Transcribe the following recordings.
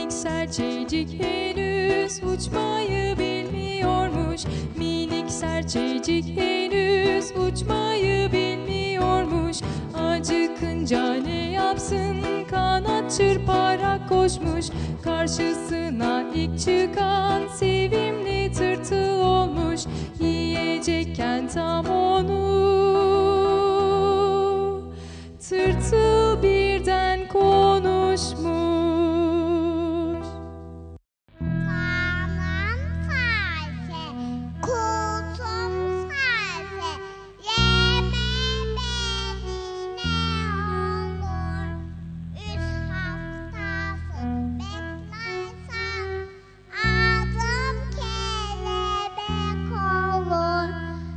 Minik serçecik henüz uçmayı bilmiyormuş. Minik serçecik henüz uçmayı bilmiyormuş. Acıkınca ne yapsın, kanat çırparak koşmuş. Karşısına ilk çıkan sevimli tırtıl olmuş. Yiyecekken tam onu tırtıl birden konuşmuş. Kanat serçe, kuzum serçe, yeme beni ne olur. 3 haftası beklersen adım kelebek olur.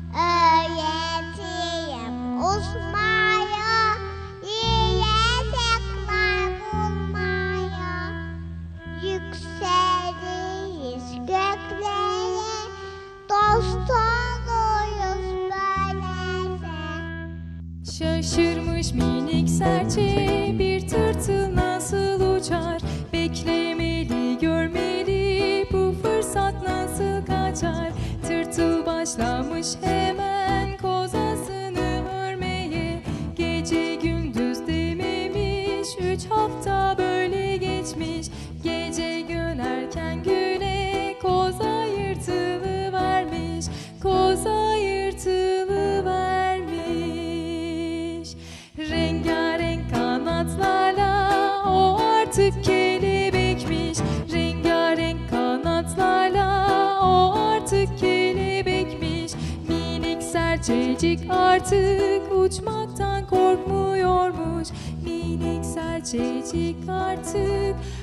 Öğreteyim uçmayı, yiyecekler bulmaya. Yükseliyiz göklere, dost oluruz böylece. Şaşırmış minik serçe, bir tırtıl nasıl uçar? Beklemeli, görmeli, bu fırsat nasıl kaçar? Tırtıl başlamış hemen kozasını örmeye. Gece gündüz dememiş, 3 hafta böyle geçmiş. Gece gönerken güne koza yırtılıvermiş. Koza yırtılıvermiş. Rengarenk kanatlarla o artık kelebekmiş. Rengarenk kanatlarla o artık kelebekmiş. Minik serçecik artık uçmaktan korkmuyormuş. Minik serçecik artık